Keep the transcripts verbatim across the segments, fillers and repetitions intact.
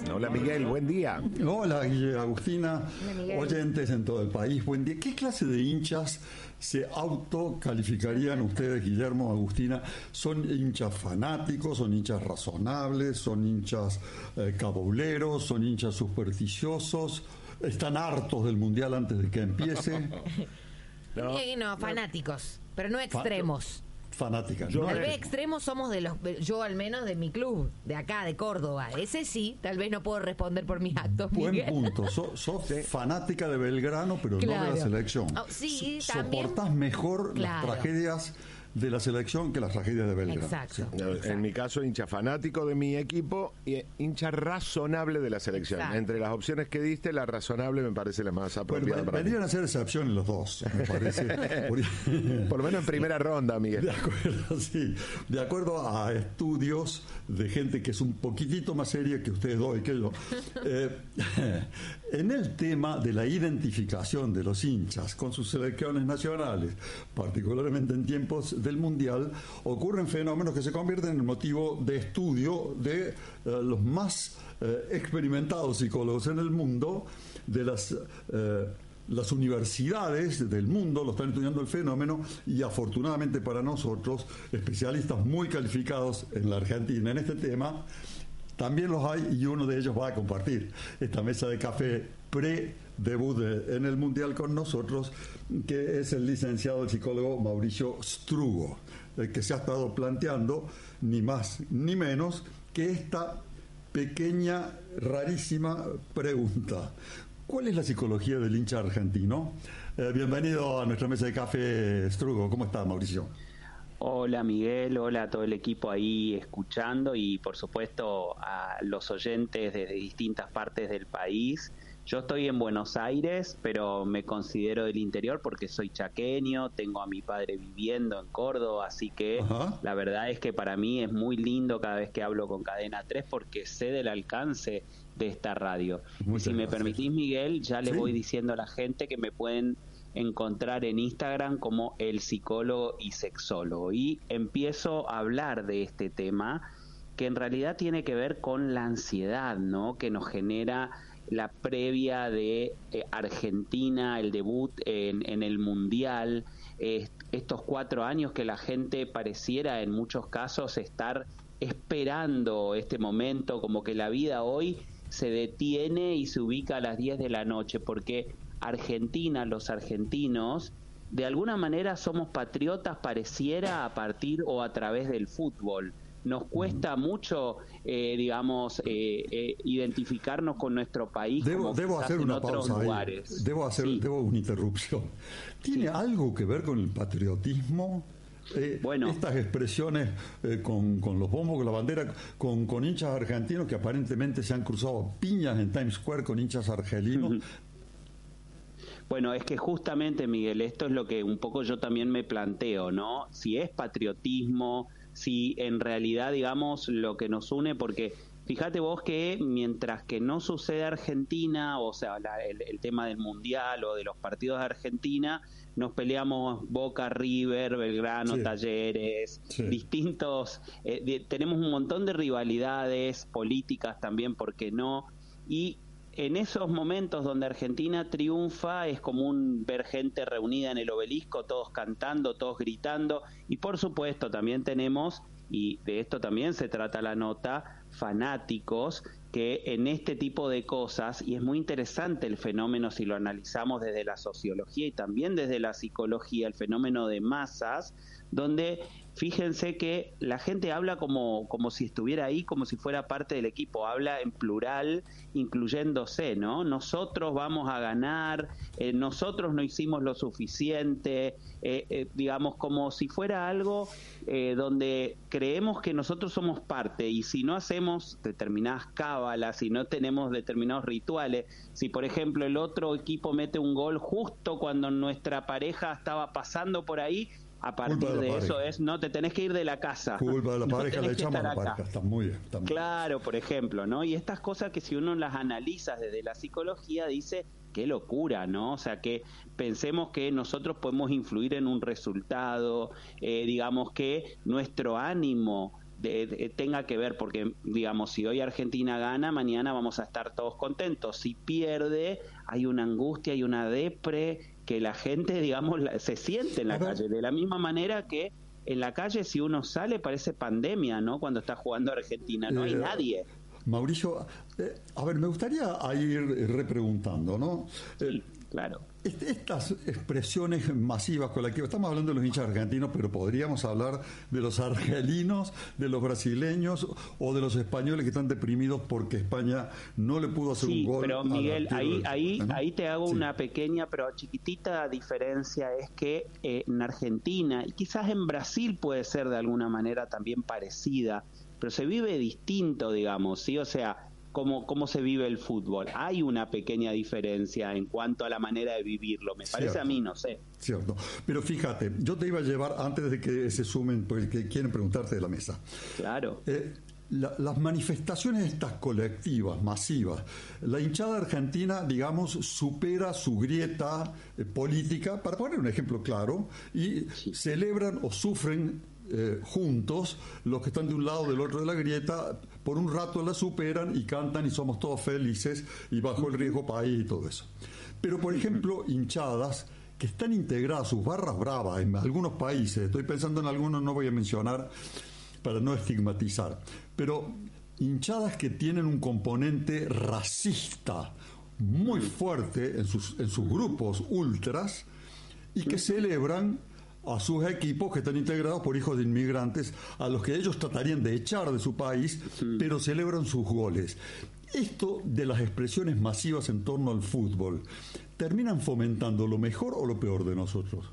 Hola Miguel, buen día. Hola Guille, Agustina, Hola, oyentes en todo el país, buen día. ¿Qué clase de hinchas se autocalificarían ustedes, Guillermo, Agustina? ¿Son hinchas fanáticos, son hinchas razonables, son hinchas eh, cabuleros, son hinchas supersticiosos? ¿Están hartos del Mundial antes de que empiece? No, eh, no fanáticos, pero no extremos. Fanáticas. Yo, ¿no? tal vez extremos somos de los, yo al menos de mi club, de acá, de Córdoba. Ese sí, tal vez no puedo responder por mis actos. Buen Miguel. punto. Sos so sí. fanática de Belgrano, pero claro. no de la selección. Oh, sí, so también. Soportás mejor claro. las tragedias de la selección que las tragedias de Belgrano. Exacto. Sí. En Exacto. mi caso, hincha fanático de mi equipo y hincha razonable de la selección. Exacto. Entre las opciones que diste, la razonable me parece la más apropiada. Bueno, para vendrían mí. a ser excepciones los dos, me parece. Por, Por lo menos en primera ronda, Miguel. De acuerdo, sí. De acuerdo a estudios de gente que es un poquitito más seria que ustedes dos y que yo, eh, en el tema de la identificación de los hinchas con sus selecciones nacionales, particularmente en tiempos del Mundial, ocurren fenómenos que se convierten en motivo de estudio de eh, los más eh, experimentados psicólogos en el mundo, de las... Eh, Las universidades del mundo lo están estudiando el fenómeno y afortunadamente para nosotros, especialistas muy calificados en la Argentina en este tema, también los hay y uno de ellos va a compartir esta mesa de café pre-debut de, en el Mundial con nosotros, que es el licenciado, el psicólogo Mauricio Strugo, el que se ha estado planteando ni más ni menos que esta pequeña, rarísima pregunta. ¿Cuál es la psicología del hincha argentino? Eh, bienvenido a nuestra mesa de café, Strugo. ¿Cómo está, Mauricio? Hola Miguel, hola a todo el equipo ahí escuchando y por supuesto a los oyentes desde distintas partes del país. Yo estoy en Buenos Aires, pero me considero del interior porque soy chaqueño, tengo a mi padre viviendo en Córdoba, así que Ajá. la verdad es que para mí es muy lindo cada vez que hablo con Cadena tres porque sé del alcance de esta radio. Muchas y si me gracias. permitís, Miguel, ya le ¿Sí? voy diciendo a la gente que me pueden encontrar en Instagram como el psicólogo y sexólogo, y empiezo a hablar de este tema que en realidad tiene que ver con la ansiedad, ¿no?, que nos genera la previa de eh, Argentina, el debut en, en el Mundial, eh, estos cuatro años que la gente pareciera en muchos casos estar esperando este momento, como que la vida hoy se detiene y se ubica a las diez de la noche, porque Argentina, los argentinos, de alguna manera somos patriotas, pareciera, a partir o a través del fútbol. Nos cuesta mucho, eh, digamos, eh, eh, identificarnos con nuestro país. Debo, como debo hacer en una otros pausa lugares. ahí. Debo hacer Sí. debo una interrupción. ¿Tiene Sí. algo que ver con el patriotismo? Eh, Bueno. Estas expresiones eh, con, con los bombos, con la bandera, con, con hinchas argentinos que aparentemente se han cruzado piñas en Times Square con hinchas argelinos. Uh-huh. Bueno, es que justamente, Miguel, esto es lo que un poco yo también me planteo, ¿no? Si es patriotismo, si en realidad, digamos, lo que nos une, porque fíjate vos que mientras que no sucede Argentina, o sea, la, el, el tema del Mundial o de los partidos de Argentina, nos peleamos Boca, River, Belgrano, Sí. Talleres, Sí. distintos, eh, de, tenemos un montón de rivalidades políticas también, ¿por qué no? Y en esos momentos donde Argentina triunfa es común ver gente reunida en el obelisco, todos cantando, todos gritando, y por supuesto también tenemos, y de esto también se trata la nota, fanáticos que en este tipo de cosas, y es muy interesante el fenómeno si lo analizamos desde la sociología y también desde la psicología, el fenómeno de masas, donde fíjense que la gente habla como, como si estuviera ahí, como si fuera parte del equipo, habla en plural, incluyéndose, ¿no? Nosotros vamos a ganar, eh, nosotros no hicimos lo suficiente, eh, eh, digamos, como si fuera algo eh, donde creemos que nosotros somos parte, y si no hacemos determinadas cábalas, si no tenemos determinados rituales, si por ejemplo el otro equipo mete un gol justo cuando nuestra pareja estaba pasando por ahí, a partir Culpa de de, la eso pareja. es, no, te tenés que ir de la casa. Culpa de la No pareja, tenés le que echamos a estar la acá. pareja. Está muy bien. Está muy bien. Claro, por ejemplo, ¿no? Y estas cosas que si uno las analiza desde la psicología, dice, qué locura, ¿no? O sea, que pensemos que nosotros podemos influir en un resultado, eh, digamos que nuestro ánimo de, de, tenga que ver, porque digamos, si hoy Argentina gana, mañana vamos a estar todos contentos. Si pierde, hay una angustia, hay una depre que la gente, digamos, la, se siente en la calle, de la misma manera que en la calle si uno sale parece pandemia, ¿no? Cuando está jugando Argentina, no hay eh, nadie. Mauricio, eh, a ver, me gustaría ir repreguntando, ¿no? Eh, sí, claro. Estas expresiones masivas con las que estamos hablando de los hinchas argentinos, pero podríamos hablar de los argelinos, de los brasileños o de los españoles que están deprimidos porque España no le pudo hacer sí, un gol. Pero Miguel, ahí, ahí, ¿no? ahí te hago sí. una pequeña pero chiquitita diferencia, es que eh, en Argentina y quizás en Brasil puede ser de alguna manera también parecida, pero se vive distinto, digamos, ¿sí? O sea, Cómo, cómo se vive el fútbol. Hay una pequeña diferencia en cuanto a la manera de vivirlo, me parece Cierto. a mí, no sé. Cierto, pero fíjate, yo te iba a llevar, antes de que se sumen, porque quieren preguntarte de la mesa. Claro. Eh, la, las manifestaciones estas colectivas, masivas, la hinchada argentina, digamos, supera su grieta eh, política, para poner un ejemplo claro, y sí. celebran o sufren Eh, juntos, los que están de un lado del otro de la grieta, por un rato la superan y cantan y somos todos felices y bajo el riesgo país y todo eso. Pero, por ejemplo, hinchadas que están integradas, sus barras bravas en algunos países, estoy pensando en algunos, no voy a mencionar para no estigmatizar, pero hinchadas que tienen un componente racista muy fuerte en sus, en sus grupos ultras y que celebran a sus equipos que están integrados por hijos de inmigrantes a los que ellos tratarían de echar de su país, sí. pero celebran sus goles. Esto de las expresiones masivas en torno al fútbol, ¿terminan fomentando lo mejor o lo peor de nosotros?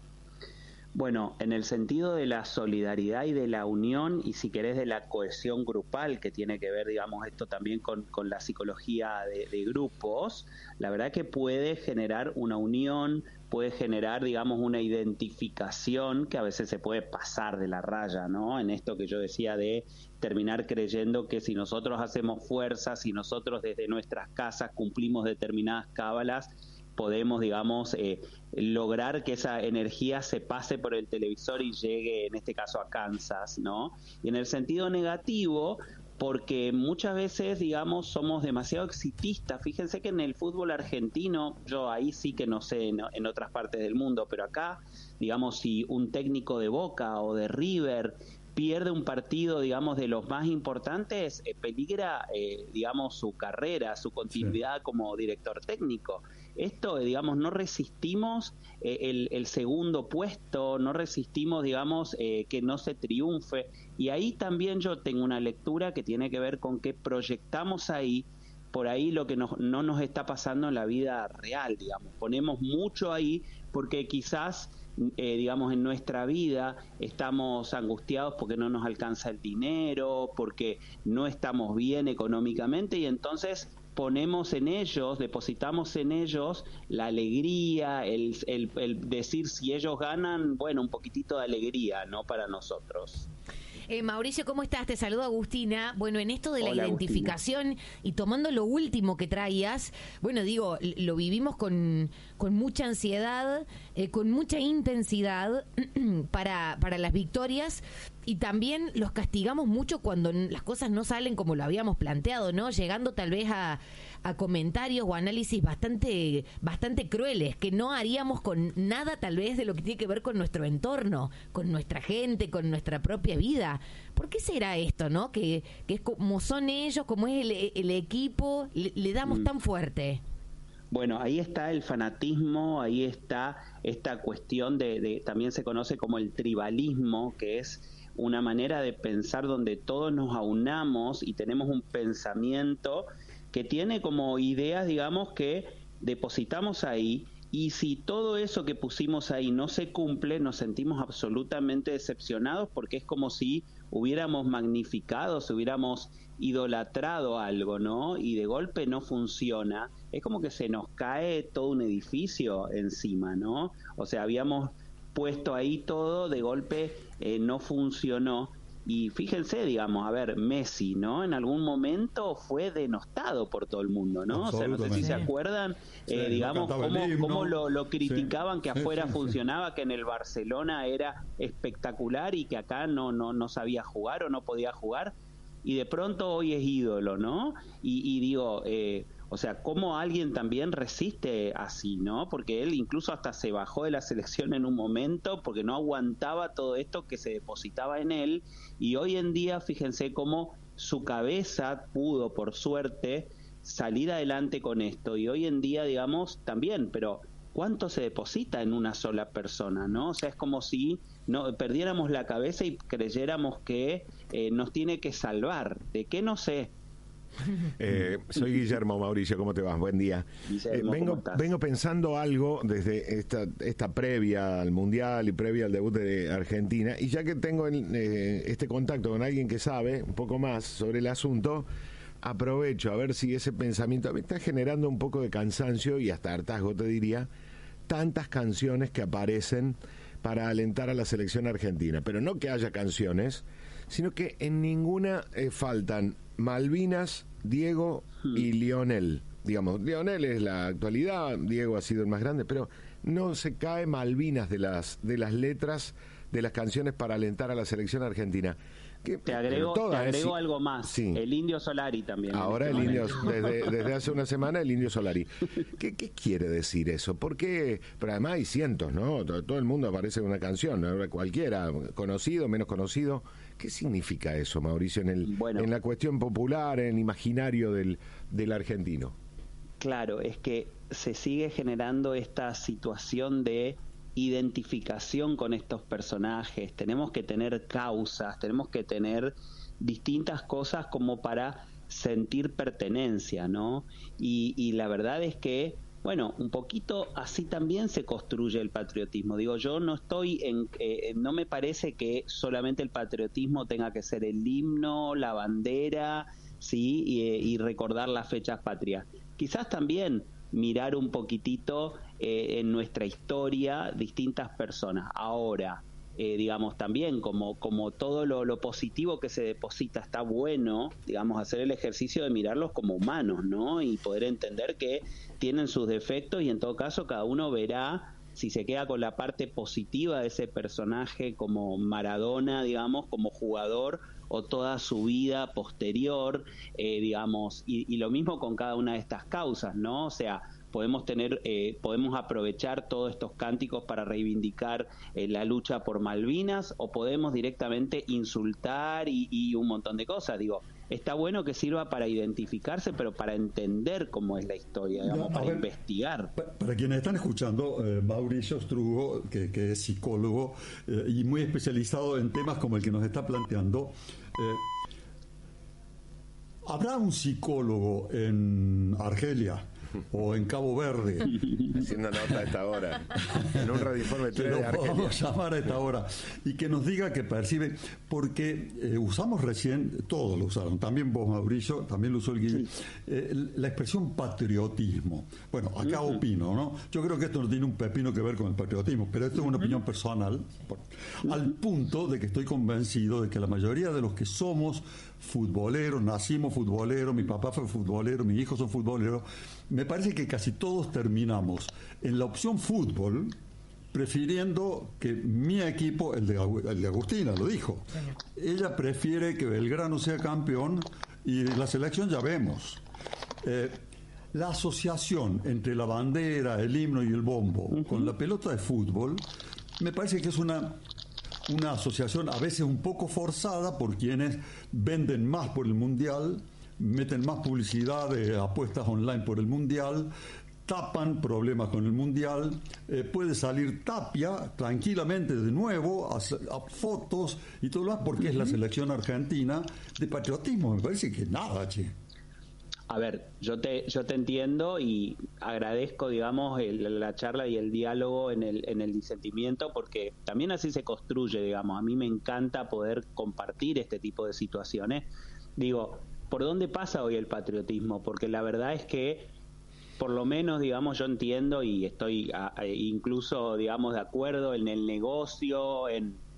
Bueno, en el sentido de la solidaridad y de la unión y si querés de la cohesión grupal que tiene que ver, digamos, esto también con, con la psicología de, de grupos, la verdad que puede generar una unión, puede generar, digamos, una identificación que a veces se puede pasar de la raya, ¿no? En esto que yo decía de terminar creyendo que si nosotros hacemos fuerza, si nosotros desde nuestras casas cumplimos determinadas cábalas, podemos, digamos, eh, lograr que esa energía se pase por el televisor y llegue, en este caso, a Kansas, ¿no? Y en el sentido negativo, porque muchas veces, digamos, somos demasiado exitistas. Fíjense que en el fútbol argentino, yo ahí sí que no sé en, en otras partes del mundo, pero acá, digamos, si un técnico de Boca o de River pierde un partido, digamos, de los más importantes, eh, peligra, eh, digamos, su carrera, su continuidad sí. como director técnico. Esto, digamos, no resistimos eh, el, el segundo puesto, no resistimos, digamos, eh, que no se triunfe. Y ahí también yo tengo una lectura que tiene que ver con que proyectamos ahí, por ahí lo que nos, no nos está pasando en la vida real, digamos. Ponemos mucho ahí porque quizás, eh, digamos, en nuestra vida estamos angustiados porque no nos alcanza el dinero, porque no estamos bien económicamente y entonces ponemos en ellos, depositamos en ellos la alegría, el, el, el decir si ellos ganan, bueno, un poquitito de alegría, ¿no? Para nosotros. Eh, Mauricio, ¿cómo estás? Te saludo Agustina. Bueno, en esto de la Hola, identificación Agustina. Y tomando lo último que traías, bueno, digo, lo vivimos con, con mucha ansiedad, eh, con mucha intensidad para, para las victorias y también los castigamos mucho cuando las cosas no salen como lo habíamos planteado, ¿no? Llegando tal vez a, a comentarios o análisis bastante, bastante crueles que no haríamos con nada tal vez de lo que tiene que ver con nuestro entorno, con nuestra gente, con nuestra propia vida. ¿Por qué será esto, no? Que, que es como son ellos, como es el, el equipo, le, le damos mm. tan fuerte. Bueno, ahí está el fanatismo, ahí está esta cuestión de, de, también se conoce como el tribalismo, que es una manera de pensar donde todos nos aunamos y tenemos un pensamiento que tiene como ideas, digamos, que depositamos ahí, y si todo eso que pusimos ahí no se cumple, nos sentimos absolutamente decepcionados porque es como si hubiéramos magnificado, si hubiéramos idolatrado algo, ¿no? Y de golpe no funciona, es como que se nos cae todo un edificio encima, ¿no? O sea, habíamos puesto ahí todo, de golpe eh, no funcionó. y fíjense, digamos, a ver, Messi, ¿no? En algún momento fue denostado por todo el mundo, ¿no? O sea, no sé si se acuerdan, sí, eh, digamos, no cómo, cómo lo, lo criticaban, sí, que afuera sí, sí, funcionaba, sí. Que en el Barcelona era espectacular y que acá no, no, no sabía jugar o no podía jugar, y de pronto hoy es ídolo, ¿no? Y, y digo, eh, o sea, cómo alguien también resiste así, ¿no? Porque él incluso hasta se bajó de la selección en un momento porque no aguantaba todo esto que se depositaba en él, y hoy en día fíjense cómo su cabeza pudo, por suerte, salir adelante con esto, y hoy en día, digamos, también, pero ¿cuánto se deposita en una sola persona, no? O sea, es como si no perdiéramos la cabeza y creyéramos que eh, nos tiene que salvar. ¿De qué? No sé. Eh, soy Guillermo Mauricio, ¿cómo te vas? Buen día. Guillermo, eh, vengo, vengo pensando algo desde esta, esta previa al Mundial y previa al debut de Argentina, y ya que tengo el, eh, este contacto con alguien que sabe un poco más sobre el asunto, aprovecho a ver si ese pensamiento me está generando un poco de cansancio y hasta hartazgo, te diría, tantas canciones que aparecen para alentar a la selección argentina, pero no que haya canciones, sino que en ninguna eh, faltan Malvinas, Diego y Lionel. Digamos, Lionel es la actualidad, Diego ha sido el más grande, pero no se cae Malvinas de las de las letras de las canciones para alentar a la selección argentina. Que, te agrego, te agrego es, algo más, sí. El Indio Solari también. Ahora el Indio, desde, desde hace una semana el Indio Solari. ¿Qué, qué quiere decir eso? Porque, pero además hay cientos, ¿no? Todo, todo el mundo aparece en una canción, ¿no? Cualquiera, conocido, menos conocido. ¿Qué significa eso, Mauricio, en el bueno, en la cuestión popular, en el imaginario del, del argentino? Claro, es que se sigue generando esta situación de identificación con estos personajes, tenemos que tener causas, tenemos que tener distintas cosas como para sentir pertenencia, ¿no? Y, y la verdad es que, bueno, un poquito así también se construye el patriotismo. Digo, yo no estoy en, eh, no me parece que solamente el patriotismo tenga que ser el himno, la bandera, sí, y, y recordar las fechas patrias. Quizás también mirar un poquitito eh, en nuestra historia distintas personas. Ahora, eh, digamos, también como, como todo lo, lo positivo que se deposita está bueno, digamos, hacer el ejercicio de mirarlos como humanos, ¿no? Y poder entender que tienen sus defectos y en todo caso cada uno verá si se queda con la parte positiva de ese personaje como Maradona, digamos, como jugador, o toda su vida posterior, eh, digamos, y, y lo mismo con cada una de estas causas, ¿no? O sea, podemos tener, eh, podemos aprovechar todos estos cánticos para reivindicar eh, la lucha por Malvinas, o podemos directamente insultar y, y un montón de cosas. Digo, está bueno que sirva para identificarse, pero para entender cómo es la historia, digamos, para ver, investigar. Para, para quienes están escuchando, eh, Mauricio Strugo, que, que es psicólogo eh, y muy especializado en temas como el que nos está planteando, eh, ¿habrá un psicólogo en Argelia o en Cabo Verde? Haciendo nota a esta hora. En un radioforme tres de Argelia. Podemos llamar a esta hora y que nos diga que percibe, porque eh, usamos recién, todos lo usaron, también vos, Mauricio, también lo usó el Guille, sí. eh, la expresión patriotismo. Bueno, acá uh-huh. opino, ¿no? Yo creo que esto no tiene un pepino que ver con el patriotismo, pero esto es una uh-huh. opinión personal, por, uh-huh. al punto de que estoy convencido de que la mayoría de los que somos futboleros, nacimos futboleros, mi papá fue futbolero, mis hijos son futboleros, me parece que casi todos terminamos en la opción fútbol prefiriendo que mi equipo, el de, el de Agustina, lo dijo, ella prefiere que Belgrano sea campeón y la selección ya vemos. Eh, la asociación entre la bandera, el himno y el bombo uh-huh. con la pelota de fútbol me parece que es una una asociación a veces un poco forzada por quienes venden más por el Mundial, meten más publicidad de apuestas online por el Mundial, tapan problemas con el Mundial, eh, puede salir Tapia tranquilamente de nuevo a, a fotos y todo lo demás porque es la selección argentina. De patriotismo me parece que nada, che. A ver, yo te yo te entiendo y agradezco, digamos, el, la charla y el diálogo en el en el disentimiento, porque también así se construye, digamos. A mí me encanta poder compartir este tipo de situaciones. Digo, ¿por dónde pasa hoy el patriotismo? Porque la verdad es que, por lo menos, digamos, yo entiendo y estoy a, a, incluso, digamos, de acuerdo en el negocio, en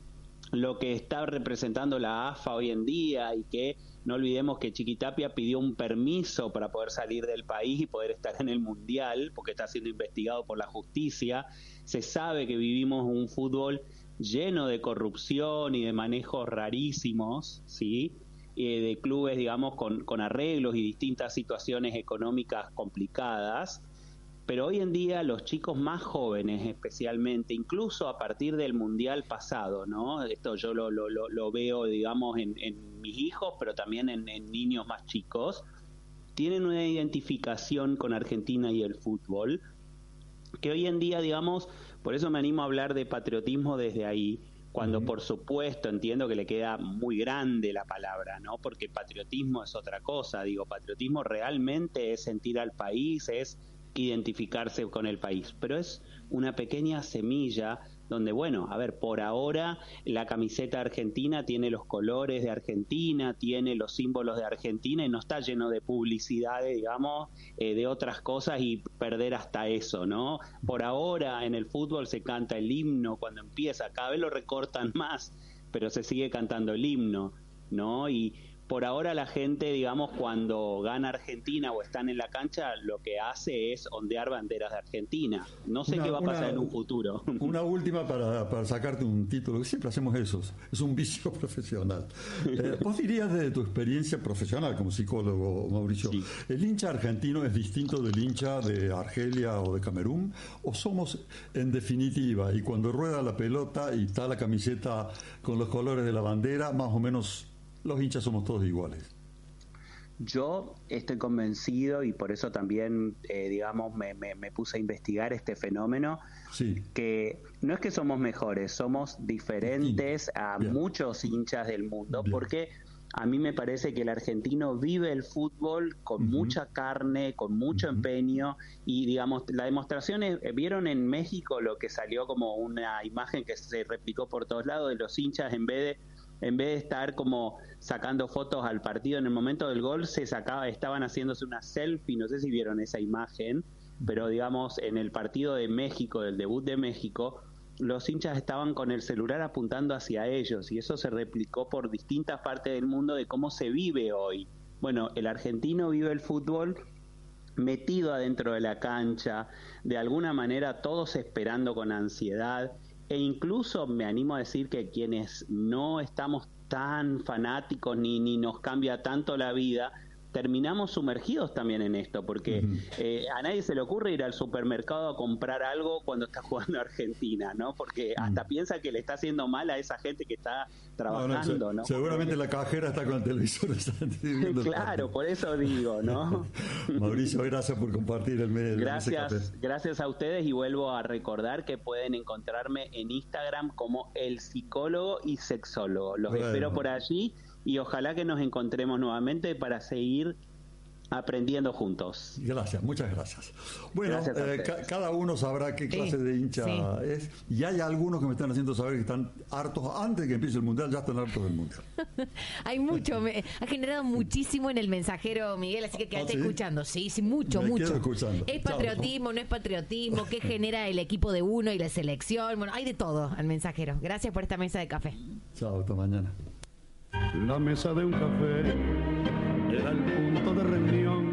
lo que está representando la A F A hoy en día, y que no olvidemos que Chiquitapia pidió un permiso para poder salir del país y poder estar en el Mundial, porque está siendo investigado por la justicia. Se sabe que vivimos un fútbol lleno de corrupción y de manejos rarísimos, ¿sí? Eh, de clubes, digamos, con, con arreglos y distintas situaciones económicas complicadas. Pero hoy en día los chicos más jóvenes, especialmente, incluso a partir del Mundial pasado, ¿no? Esto yo lo, lo, lo veo, digamos, en, en mis hijos, pero también en, en niños más chicos, tienen una identificación con Argentina y el fútbol, que hoy en día, digamos, por eso me animo a hablar de patriotismo desde ahí, cuando, uh-huh, por supuesto entiendo que le queda muy grande la palabra, ¿no? Porque patriotismo es otra cosa. Digo, patriotismo realmente es sentir al país, es identificarse con el país, pero es una pequeña semilla donde, bueno, a ver, por ahora la camiseta argentina tiene los colores de Argentina, tiene los símbolos de Argentina y no está lleno de publicidades, digamos, eh, de otras cosas, y perder hasta eso, ¿no? Por ahora en el fútbol se canta el himno cuando empieza, cada vez lo recortan más, pero se sigue cantando el himno, ¿no? Y por ahora la gente, digamos, cuando gana Argentina o están en la cancha, lo que hace es ondear banderas de Argentina. No sé una, qué va a pasar una, en un futuro. Una última para, para sacarte un título. Siempre hacemos eso. Es un vicio profesional. Eh, ¿Vos dirías desde tu experiencia profesional como psicólogo, Mauricio, sí, el hincha argentino es distinto del hincha de Argelia o de Camerún? ¿O somos, en definitiva, y cuando rueda la pelota y está la camiseta con los colores de la bandera, más o menos los hinchas somos todos iguales? Yo estoy convencido, y por eso también, eh, digamos, me, me, me puse a investigar este fenómeno, sí, que no es que somos mejores, somos diferentes a Bien. muchos hinchas del mundo, Bien. porque a mí me parece que el argentino vive el fútbol con uh-huh. mucha carne, con mucho uh-huh. empeño, y digamos, la demostración es, vieron en México lo que salió como una imagen que se replicó por todos lados, de los hinchas en vez de en vez de estar como sacando fotos al partido en el momento del gol, se sacaba, estaban haciéndose una selfie, no sé si vieron esa imagen, pero digamos, en el partido de México, del debut de México, los hinchas estaban con el celular apuntando hacia ellos, y eso se replicó por distintas partes del mundo de cómo se vive hoy. Bueno, el argentino vive el fútbol metido adentro de la cancha, de alguna manera todos esperando con ansiedad, e incluso me animo a decir que quienes no estamos tan fanáticos ni, ni nos cambia tanto la vida, terminamos sumergidos también en esto, porque uh-huh. eh, a nadie se le ocurre ir al supermercado a comprar algo cuando está jugando Argentina, ¿no? Porque uh-huh. hasta piensa que le está haciendo mal a esa gente que está trabajando, ¿no? no, ¿no? Seguramente porque... la cajera está con el televisor. Claro, por eso digo, ¿no? Mauricio, gracias por compartir el medio. Gracias, gracias a ustedes, y vuelvo a recordar que pueden encontrarme en Instagram como El Psicólogo y Sexólogo. Los bueno. espero por allí. Y ojalá que nos encontremos nuevamente para seguir aprendiendo juntos. Gracias, muchas gracias. Bueno, gracias eh, ca- cada uno sabrá qué clase sí, de hincha sí. es. Y hay algunos que me están haciendo saber que están hartos, antes de que empiece el Mundial, ya están hartos del Mundial. Hay mucho, me, ha generado muchísimo en el mensajero, Miguel, así que quédate ¿Ah, sí? escuchando. Sí, sí, mucho, me mucho. Quedo escuchando. Es patriotismo, Chao. no es patriotismo, qué genera el equipo de uno y la selección. Bueno, hay de todo al mensajero. Gracias por esta mesa de café. Chao, hasta mañana. La mesa de un café era el punto de reunión